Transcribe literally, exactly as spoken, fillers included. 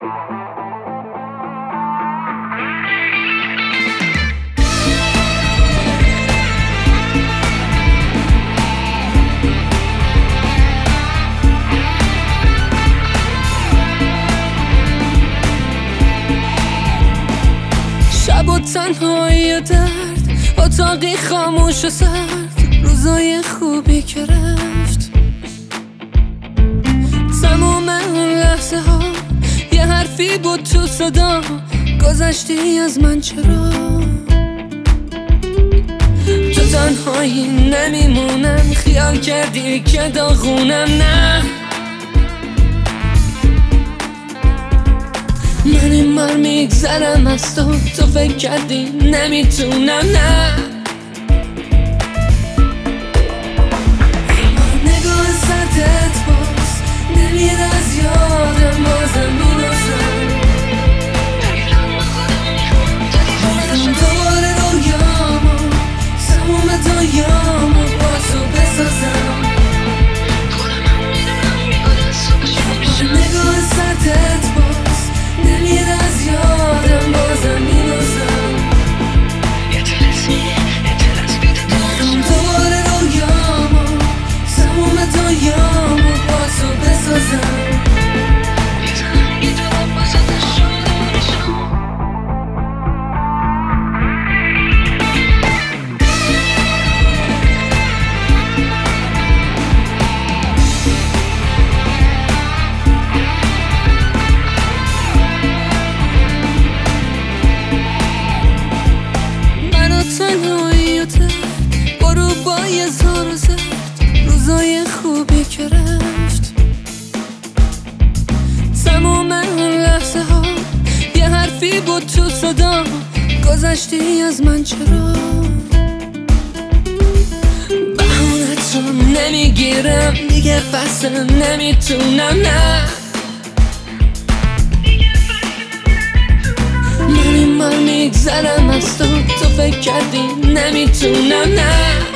شب و تنهایی و درد، اتاقی خاموش و سرد، روزای خوبی که رفت. تمام اون لحظه ها یه حرفی بود تو صدا، گذشتی از من چرا؟ تو تنهایی نمیمونم، خیال کردی که داغونم. نه من این بار میگذرم از تو، تو فکر کردی نمیتونم. نه نگاه سرتت باز نمیر از یادم، بازم میرسم میخوام دوباره رویامو، تموم دنیامو با تو بسازم. نگاه سرتت باز نمیر از یادم، بازم میرسم میخوام دوباره رویامو، تموم دنیامو با تو بسازم. تنهایی و ترد، غروبای زار و زرد، روزای خوبی که رفت. تمام اون لحظه ها یه حرفی بود تو صدا، گذشتی از من چرا؟ بهانت رو نمیگیرم دیگه، بس نمیتونم. نه من این بار میگذرم از تو، تو فکر کردی نمیتونم. نه